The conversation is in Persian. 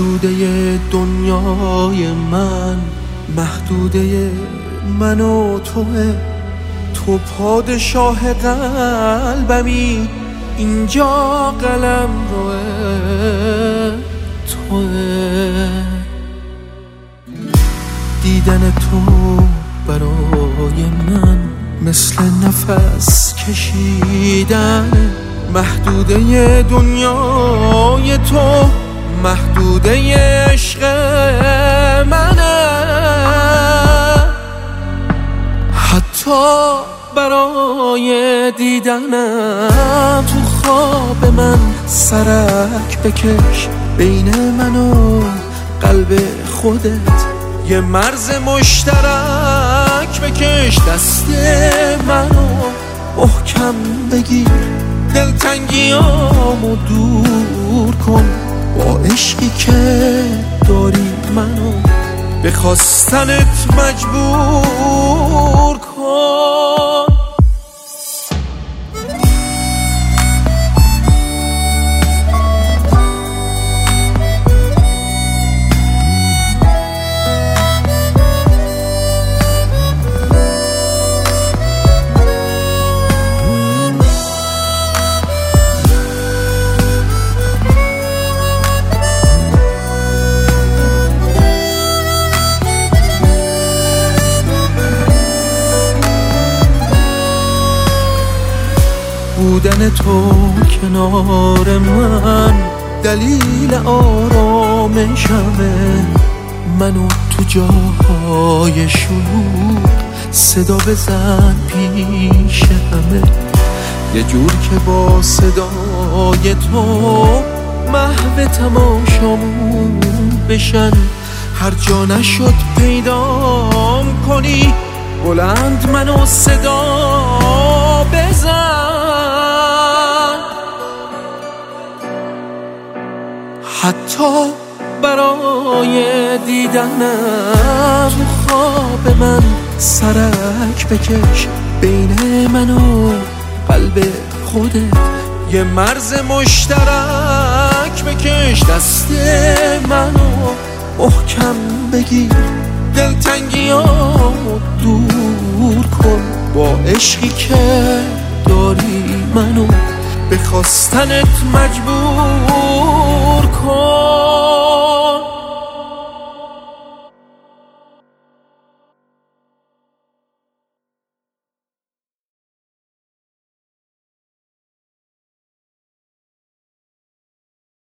محدوده دنیای من، محدوده من و توه. تو پادشاه قلبمی، اینجا قلم روه توه. دیدن تو برای من مثل نفس کشیدن. محدوده دنیای تو، محدوده عشق منه. حتی برای دیدنم تو خواب من سرک بکش بین من و قلب خودت. یه مرز مشترک بکش، دست منو محکم بگیر، دلتنگیامو دور کن با عشقی که داری منو به خواستنت مجبور کن. بودن تو کنار من دلیل آرامشمه. منو تو جاهای شلوغ صدا بزن پیش همه، یه جور که با صدای تو محو تماشامون بشن. هر جا نشد پیدام کنی، بلند منو صدا بزن. حتی برای دیدنم تو خواب من سرک بکش بین من و قلب خودت. یه مرز مشترک بکش، دست منو محکم بگیر، دلتنگیامو دور کن با عشقی که داری منو به خواستنت مجبور